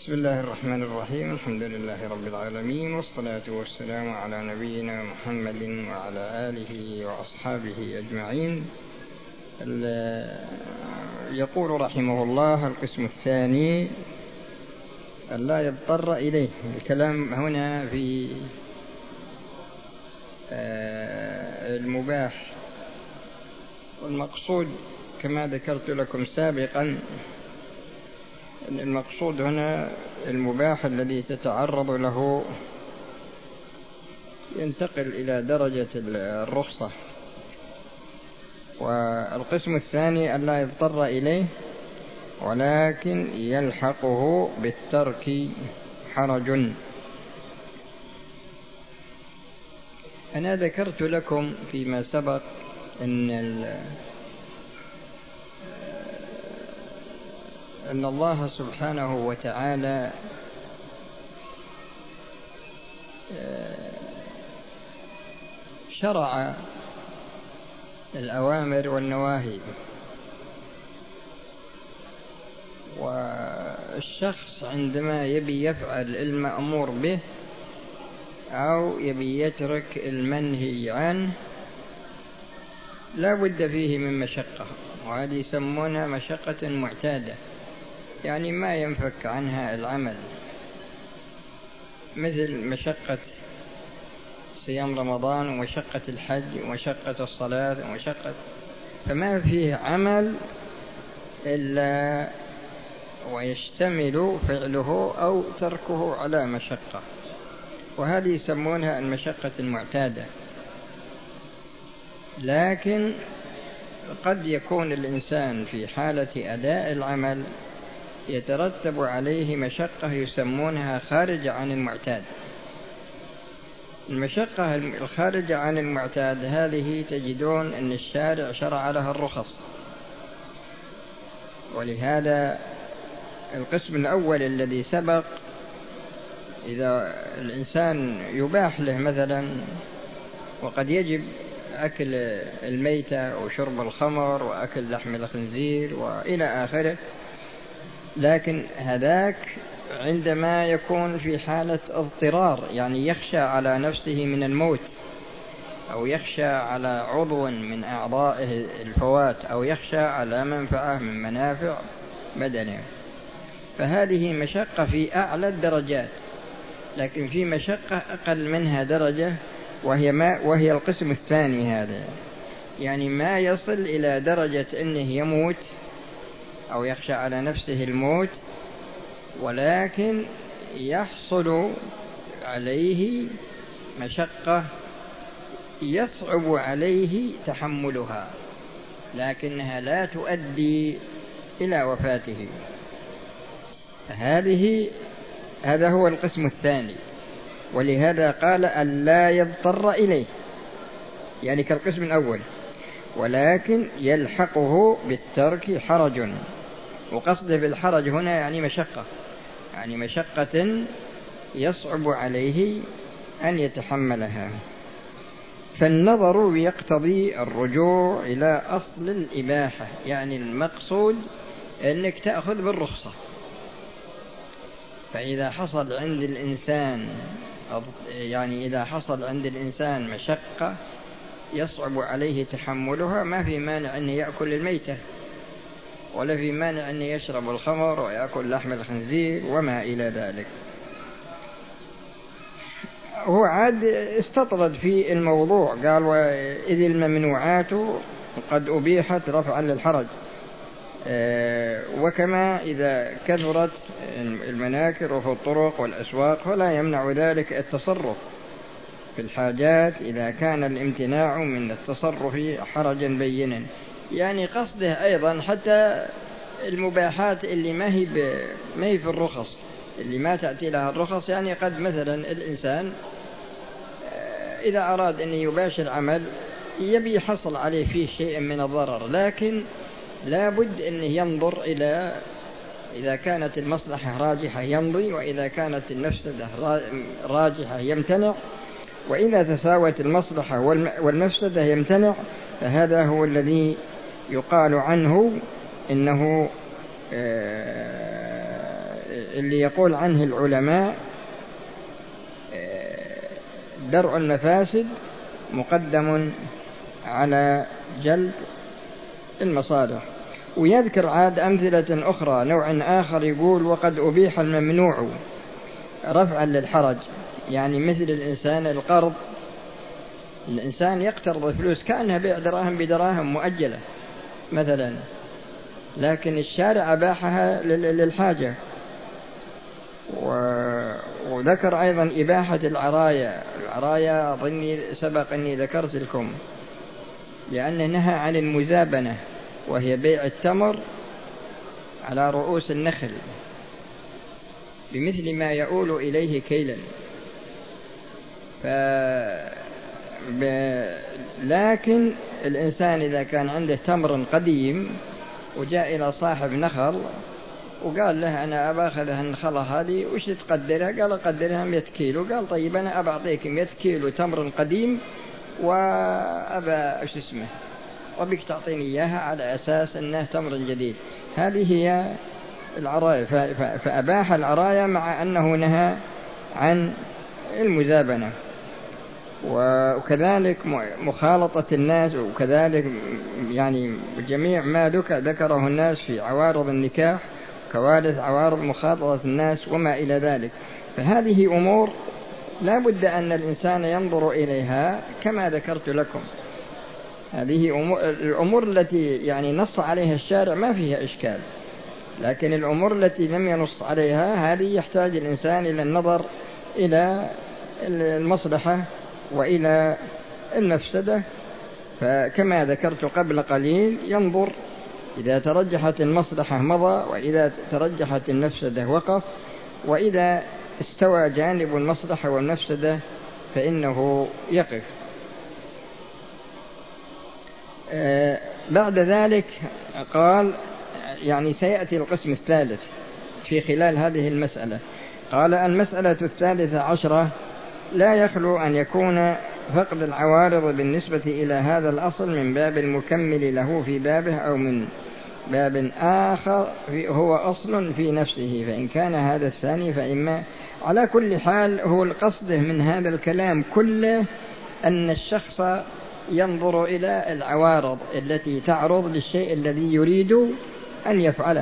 بسم الله الرحمن الرحيم. الحمد لله رب العالمين، والصلاة والسلام على نبينا محمد وعلى آله وأصحابه أجمعين. يقول رحمه الله: القسم الثاني ألا يضطر إليه. الكلام هنا في المباح، والمقصود كما ذكرت لكم سابقا المقصود هنا المباح الذي تتعرض له ينتقل إلى درجة الرخصة. والقسم الثاني ألا يضطر إليه ولكن يلحقه بالترك حرج. أنا ذكرت لكم فيما سبق أن الله سبحانه وتعالى شرع الأوامر والنواهي، والشخص عندما يبي يفعل المأمور به أو يبي يترك المنهي عنه لا بد فيه من مشقة، وهذه يسمونها مشقة معتادة، يعني ما ينفك عنها العمل، مثل مشقة صيام رمضان ومشقة الحج ومشقة الصلاة فما فيه عمل إلا ويشتمل فعله أو تركه على مشقة، وهذه يسمونها المشقة المعتادة. لكن قد يكون الإنسان في حالة أداء العمل يترتب عليه مشقة يسمونها خارجة عن المعتاد. المشقة الخارجة عن المعتاد هذه تجدون أن الشارع شرع لها الرخص، ولهذا القسم الأول الذي سبق إذا الإنسان يباح له مثلا، وقد يجب أكل الميتة وشرب الخمر وأكل لحم الخنزير وإلى آخره، لكن هذاك عندما يكون في حالة اضطرار، يعني يخشى على نفسه من الموت، أو يخشى على عضو من أعضائه الفوات، أو يخشى على منفعة من منافع بدنه، فهذه مشقة في أعلى الدرجات. لكن في مشقة أقل منها درجة وهي القسم الثاني هذا، يعني ما يصل إلى درجة أنه يموت أو يخشى على نفسه الموت، ولكن يحصل عليه مشقة يصعب عليه تحملها، لكنها لا تؤدي إلى وفاته. هذا هو القسم الثاني، ولهذا قال ألا يضطر إليه، يعني كالقسم الأول، ولكن يلحقه بالترك حرج. وقصده بالحرج هنا يعني مشقة، يعني مشقة يصعب عليه أن يتحملها. فالنظر يقتضي الرجوع إلى أصل الإباحة، يعني المقصود أنك تأخذ بالرخصة. فإذا حصل عند الإنسان مشقة يصعب عليه تحملها، ما في مانع أن يأكل الميتة، ولا في مانع أن يشرب الخمر ويأكل لحم الخنزير وما إلى ذلك. هو عاد استطرد في الموضوع، قال: وإذ الممنوعات قد أبيحت رفعا للحرج. وكما إذا كثرت المناكر وفي الطرق والأسواق فلا يمنع ذلك التصرف في الحاجات إذا كان الامتناع من التصرف حرجا بينا. يعني قصده أيضا حتى المباحات اللي ما هي في الرخص، اللي ما تأتي لها الرخص، يعني قد مثلا الإنسان إذا أراد أن يباشر عمل يبي يحصل عليه فيه شيء من الضرر، لكن لا بد أن ينظر إلى إذا كانت المصلحة راجحة يمضي، وإذا كانت المفسدة راجحة يمتنع، وإذا تساوت المصلحة والمفسدة يمتنع. فهذا هو الذي يقال عنه اللي يقول عنه العلماء درء المفاسد مقدم على جلب المصالح. ويذكر عاد أمثلة أخرى، نوع آخر يقول وقد أبيح الممنوع رفعا للحرج، يعني مثل الإنسان القرض، الإنسان يقترض فلوس كأنها بيع دراهم بدراهم مؤجلة مثلا، لكن الشارع أباحها للحاجة. وذكر أيضا إباحة العرايا أظني سبق أني ذكرت لكم، لأنه نهى عن المزابنة وهي بيع التمر على رؤوس النخل بمثل ما يؤول إليه كيلا. لكن الإنسان إذا كان عنده تمر قديم وجاء إلى صاحب نخل وقال له أنا أباخذ النخلة هذه وش تقدرها؟ قال أقدرها 100 كيلو. قال طيب أنا أبعطيك 100 كيلو تمر قديم وأبا إيش اسمه وبيك تعطيني إياها على أساس أنه تمر جديد. هذه هي العرايا. فأباح العرايا مع أنه نهى عن المزابنة. وكذلك مخالطة الناس، وكذلك يعني جميع ما ذكره الناس في عوارض النكاح، كوارث عوارض مخالطة الناس وما إلى ذلك. فهذه أمور لا بد أن الإنسان ينظر إليها كما ذكرت لكم. هذه الأمور التي يعني نص عليها الشارع ما فيها إشكال، لكن الأمور التي لم ينص عليها هذه يحتاج الإنسان إلى النظر إلى المصلحة وإلى المفسدة. فكما ذكرت قبل قليل ينظر، إذا ترجحت المصلحة مضى، وإذا ترجحت المفسدة وقف، وإذا استوى جانب المصلحة والمفسدة فإنه يقف. بعد ذلك قال يعني سيأتي القسم الثالث في خلال هذه المسألة. قال المسألة 13 لا يخلو أن يكون فقد العوارض بالنسبة إلى هذا الأصل من باب المكمل له في بابه، أو من باب آخر هو أصل في نفسه، فإن كان هذا الثاني فإما. على كل حال هو القصد من هذا الكلام كله أن الشخص ينظر إلى العوارض التي تعرض للشيء الذي يريد أن يفعله،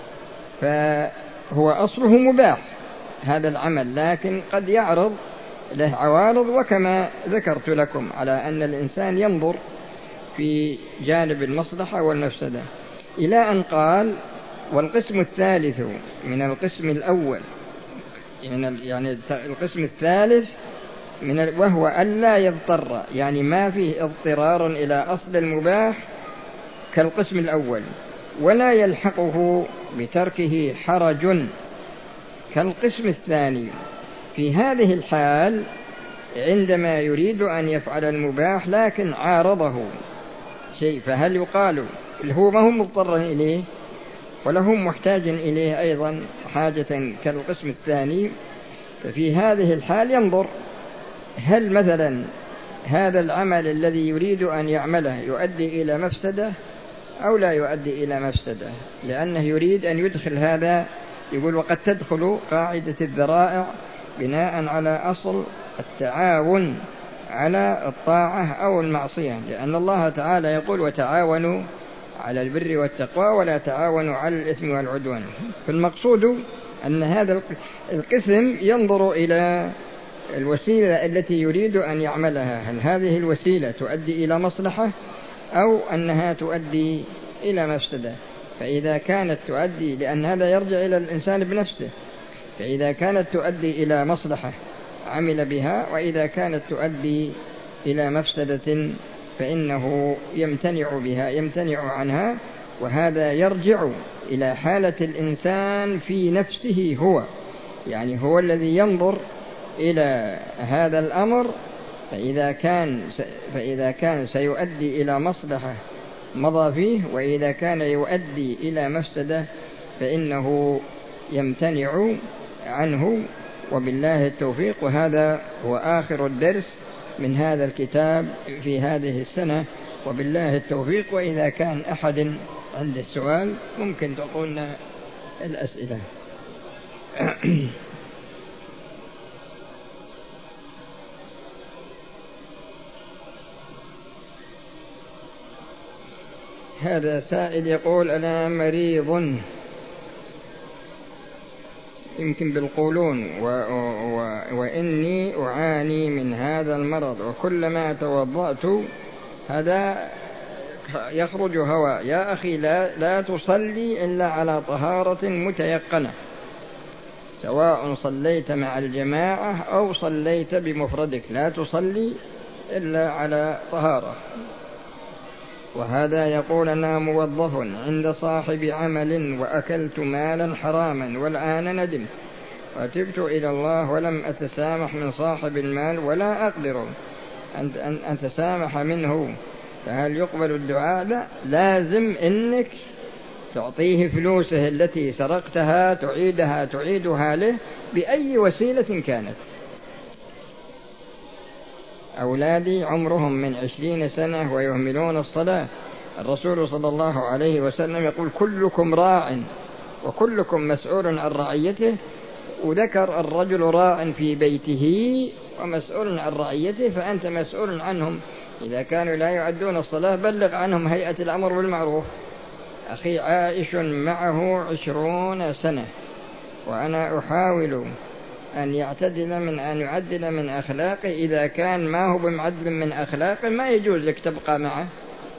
فهو أصله مباح هذا العمل، لكن قد يعرض له عوارض، وكما ذكرت لكم على أن الإنسان ينظر في جانب المصلحة والمفسدة، إلى أن قال والقسم الثالث من القسم الأول، يعني القسم الثالث وهو ألا يضطر، يعني ما فيه اضطرار إلى أصل المباح كالقسم الأول، ولا يلحقه بتركه حرج كالقسم الثاني. في هذه الحال عندما يريد أن يفعل المباح لكن عارضه شيء، فهل يقال هو ما هو مضطر إليه ولا هو محتاج إليه أيضا حاجة كالقسم الثاني؟ ففي هذه الحال ينظر هل مثلا هذا العمل الذي يريد أن يعمله يؤدي إلى مفسدة أو لا يؤدي إلى مفسدة، لأنه يريد أن يدخل هذا. يقول وقد تدخل قاعدة الذرائع بناء على أصل التعاون على الطاعة أو المعصية، لأن الله تعالى يقول وتعاونوا على البر والتقوى ولا تعاونوا على الإثم والعدوان. فالمقصود أن هذا القسم ينظر إلى الوسيلة التي يريد أن يعملها، هل هذه الوسيلة تؤدي إلى مصلحة أو أنها تؤدي إلى مفسدة. فإذا كانت تؤدي، لأن هذا يرجع إلى الإنسان بنفسه، فإذا كانت تؤدي إلى مصلحة عمل بها، وإذا كانت تؤدي إلى مفسدة فإنه يمتنع بها، يمتنع عنها. وهذا يرجع إلى حالة الإنسان في نفسه هو، يعني هو الذي ينظر إلى هذا الأمر، فإذا كان سيؤدي إلى مصلحة مضى فيه، وإذا كان يؤدي إلى مفسدة فإنه يمتنع عنه. وبالله التوفيق. وهذا هو آخر الدرس من هذا الكتاب في هذه السنة، وبالله التوفيق. وإذا كان أحد عنده سؤال ممكن تعطونا الأسئلة. هذا سائل يقول: أنا مريض يمكن بالقولون وإني أعاني من هذا المرض، وكلما توضأت هذا يخرج هواء. يا أخي لا تصلي إلا على طهارة متيقنة، سواء صليت مع الجماعة أو صليت بمفردك، لا تصلي إلا على طهارة. وهذا يقول: أنا موظف عند صاحب عمل وأكلت مالا حراما والآن ندمت وتبت إلى الله ولم أتسامح من صاحب المال ولا أقدر أن أتسامح منه، فهل يقبل الدعاء؟ لا، لازم إنك تعطيه فلوسه التي سرقتها، تعيدها له بأي وسيلة كانت. أولادي عمرهم من 20 سنة ويهملون الصلاة. الرسول صلى الله عليه وسلم يقول: كلكم راع وكلكم مسؤول عن رعيته، وذكر الرجل راع في بيته ومسؤول عن رعيته، فأنت مسؤول عنهم. إذا كانوا لا يؤدون الصلاة بلغ عنهم هيئة الأمر بالمعروف. أخي عائش معه 20 سنة وأنا أحاول أن يعدل من أخلاقه. إذا كان ما هو بمعدل من أخلاقه ما يجوز لك تبقى معه.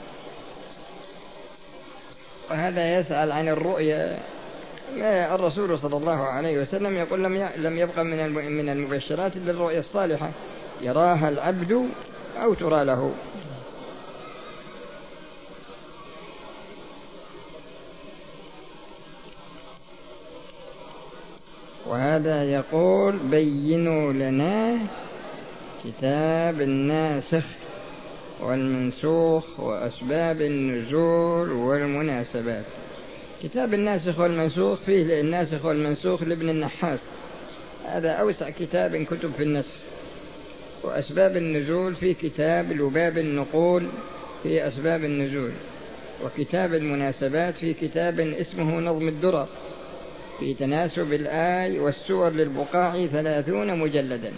وهذا يسأل عن الرؤيا. الرسول صلى الله عليه وسلم يقول: لم يبقى من المبشرات إلا الرؤيا الصالحة يراها العبد أو ترى له. وهذا يقول: بينوا لنا كتاب الناسخ والمنسوخ وأسباب النزول والمناسبات. كتاب الناسخ والمنسوخ فيه الناسخ والمنسوخ لابن النحاس، هذا أوسع كتاب كتب في النسخ. وأسباب النزول في كتاب لباب النقول في أسباب النزول. وكتاب المناسبات في كتاب اسمه نظم الدرر في تناسب الآي والسور للبقاع 30 مجلدا.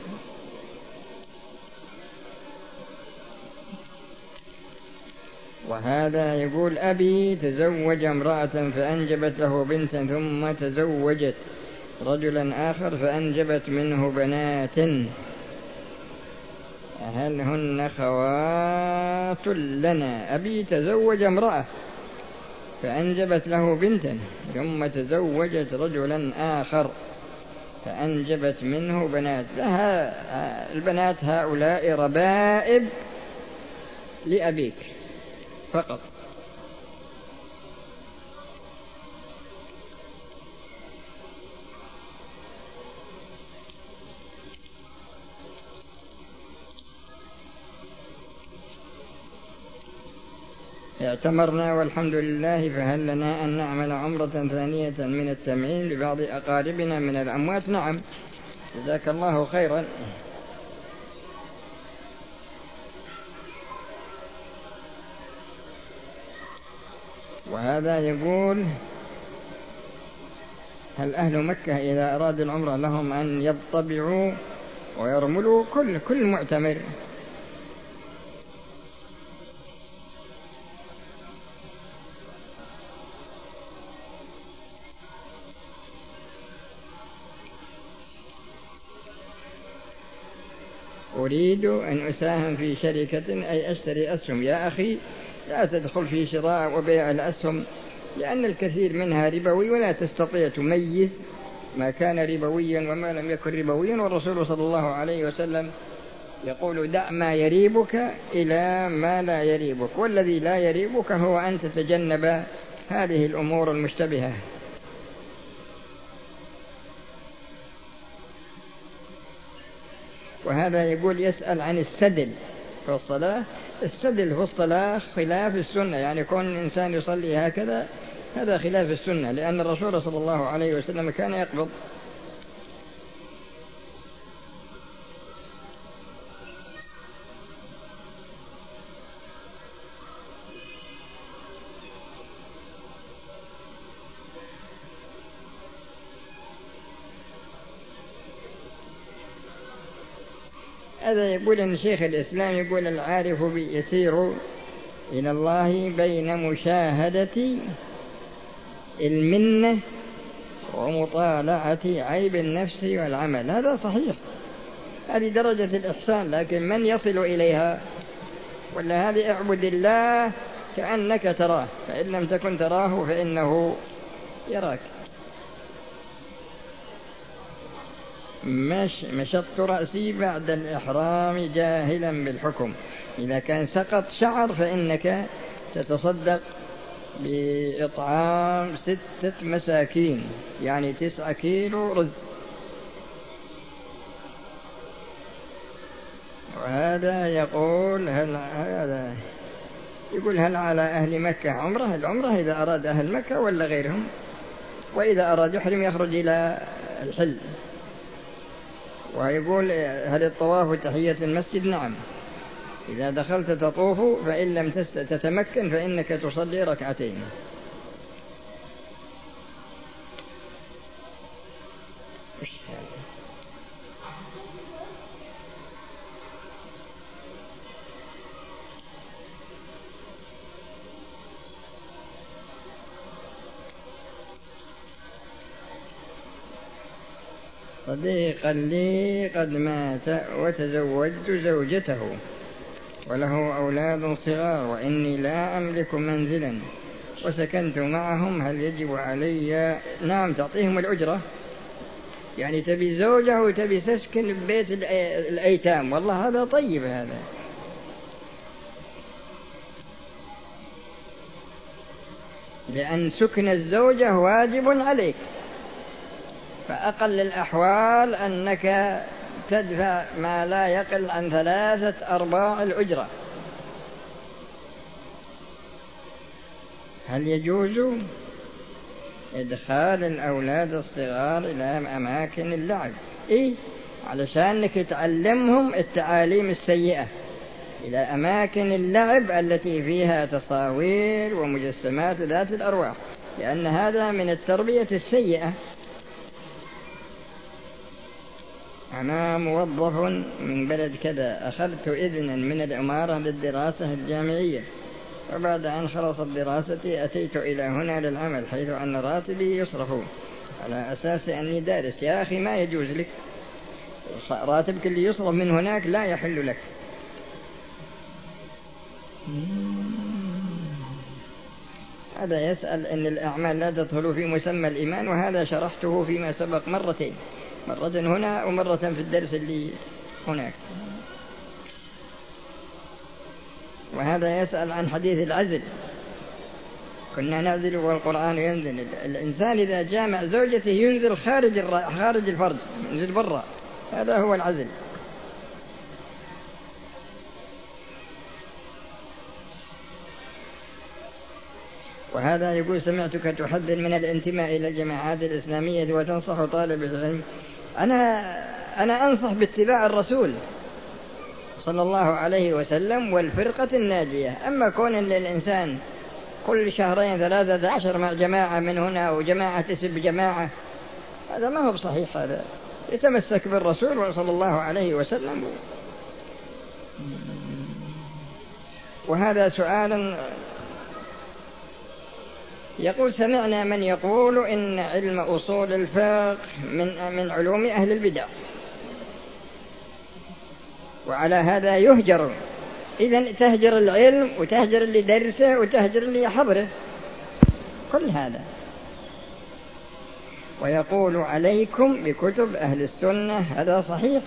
وهذا يقول: أبي تزوج امرأة فأنجبت له بنتا، ثم تزوجت رجلا آخر فأنجبت منه بنات، هل هن خوات لنا؟ أبي تزوج امرأة فأنجبت له بنتا، ثم تزوجت رجلا آخر فأنجبت منه بنات لها. البنات هؤلاء ربائب لأبيك فقط. اعتمرنا والحمد لله، فهل لنا أن نعمل عمرة ثانية من التمعين لبعض أقاربنا من الأموات؟ نعم، جزاك الله خيرا. وهذا يقول: هل أهل مكة إذا أرادوا العمرة لهم أن يطبعوا ويرملوا؟ كل معتمر. أريد أن أساهم في شركة أي أشتري أسهم. يا أخي لا تدخل في شراء وبيع الأسهم، لأن الكثير منها ربوي ولا تستطيع تميز ما كان ربويا وما لم يكن ربويا. والرسول صلى الله عليه وسلم يقول: دع ما يريبك إلى ما لا يريبك، والذي لا يريبك هو أن تتجنب هذه الأمور المشتبهة. وهذا يقول: يسأل عن السدل في الصلاة. السدل في الصلاة خلاف السنة، يعني كون الإنسان يصلي هكذا هذا خلاف السنة، لأن الرسول صلى الله عليه وسلم كان يقبض. هذا يقول أن شيخ الإسلام يقول العارف يسير إلى الله بين مشاهدة المنة ومطالعة عيب النفس والعمل. هذا صحيح، هذه درجة الإحسان، لكن من يصل إليها؟ ولا هذه اعبد الله كأنك تراه، فإن لم تكن تراه فإنه يراك. مشطت رأسي بعد الإحرام جاهلا بالحكم. إذا كان سقط شعر فإنك تتصدق بإطعام 6 مساكين، يعني 9 كيلو رز. وهذا يقول هل على أهل مكة عمرة؟ العمرة إذا أراد أهل مكة ولا غيرهم، وإذا أراد يحرم يخرج إلى الحل. ويقول هل الطواف تحية المسجد؟ نعم، إذا دخلت تطوف، فإن لم تتمكن فإنك تصلي ركعتين. صديقا لي قد مات وتزوجت زوجته وله أولاد صغار وإني لا أملك منزلا وسكنت معهم، هل يجب علي؟ نعم، تعطيهم الأجرة، يعني تبي زوجه وتبي تسكن ببيت الأيتام، والله هذا طيب. هذا لأن سكن الزوجة واجب عليك، فأقل الأحوال أنك تدفع ما لا يقل عن 3/4 الأجرة. هل يجوز إدخال الأولاد الصغار إلى أماكن اللعب؟ إيه، علشانك تعلمهم التعاليم السيئة، إلى أماكن اللعب التي فيها تصاوير ومجسمات ذات الأرواح، لأن هذا من التربية السيئة. أنا موظف من بلد كذا، أخذت إذنا من الإمارة للدراسة الجامعية، وبعد أن خلصت دراستي أتيت إلى هنا للعمل، حيث أن راتبي يصرف على أساس أني دارس. يا أخي ما يجوز لك، راتبك اللي يصرف من هناك لا يحل لك. هذا يسأل أن الأعمال لا تدخل في مسمى الإيمان، وهذا شرحته فيما سبق مرتين، مرة هنا ومرة في الدرس اللي هناك. وهذا يسأل عن حديث العزل، كنا نعزل والقرآن ينزل. الإنسان إذا جامع زوجته ينزل خارج الفرج، ينزل برا، هذا هو العزل. وهذا يقول سمعتك تحذر من الانتماء إلى الجماعات الإسلامية وتنصح طالب العلم. أنا أنصح باتباع الرسول صلى الله عليه وسلم والفرقة الناجية. أما كون للإنسان كل 2-3 مع جماعة من هنا وجماعة تسب جماعة، هذا ما هو صحيح. هذا يتمسك بالرسول صلى الله عليه وسلم. وهذا سؤال يقول سمعنا من يقول إن علم أصول الفقه من علوم أهل البدع، وعلى هذا يهجر. إذن تهجر العلم وتهجر اللي درسه وتهجر اللي يحضره، كل هذا. ويقول عليكم بكتب أهل السنة، هذا صحيح،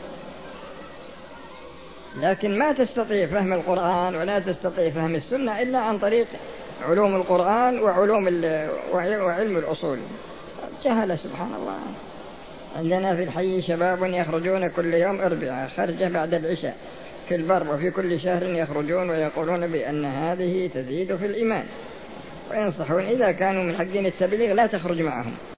لكن ما تستطيع فهم القرآن ولا تستطيع فهم السنة إلا عن طريق علوم القرآن وعلم الأصول. جهل سبحان الله. عندنا في الحي شباب يخرجون كل يوم 4 خرجة بعد العشاء في البر، وفي كل شهر يخرجون ويقولون بأن هذه تزيد في الإيمان، وينصحون إذا كانوا من حقين التبليغ لا تخرج معهم.